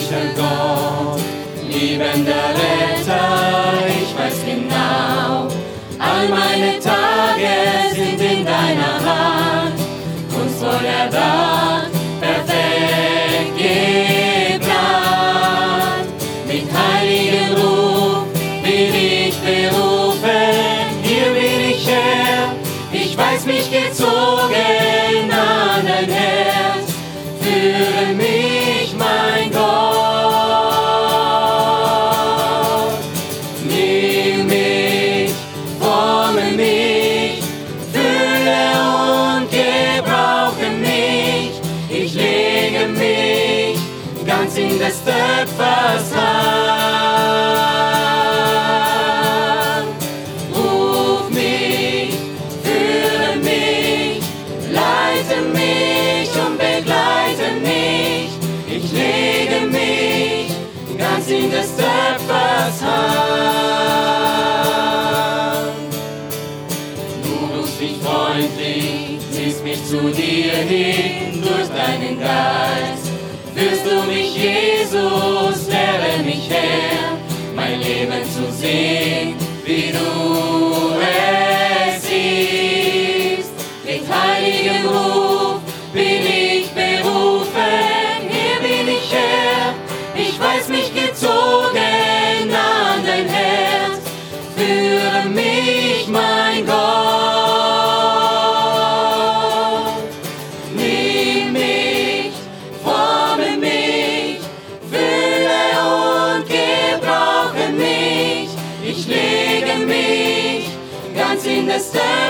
gütlicher Gott, liebender Retter, ich weiß genau, all meine Tage sind in deiner Hand, kunstvoll erdacht, perfekt geplant. Mit heiligem Ruf bin ich berufen, hier bin ich Herr, ich weiß mich gezogen an dein Herz, führe mich, mein Gott. Nimm mich, forme mich, fülle und gebrauche mich, ich lege mich ganz in des Töpfers Hand. Ruf mich, führe mich, leite mich und begleite mich, ich lege mich ganz in des Töpfers Hand. Du rufst mich freundlich, ziehst mich zu dir hin durch deinen Geist. Führst du mich, Jesus, lehre mich her, mein Leben zu sehen, wie du es siehst. Mit heiligem Ruf bin ich berufen, hier bin ich Herr, ich weiß mich gezogen an dein Herz, führe mich, mein Gott. Nimm mich, forme mich, fülle und gebrauche mich, ich lege mich ganz in des Töpfers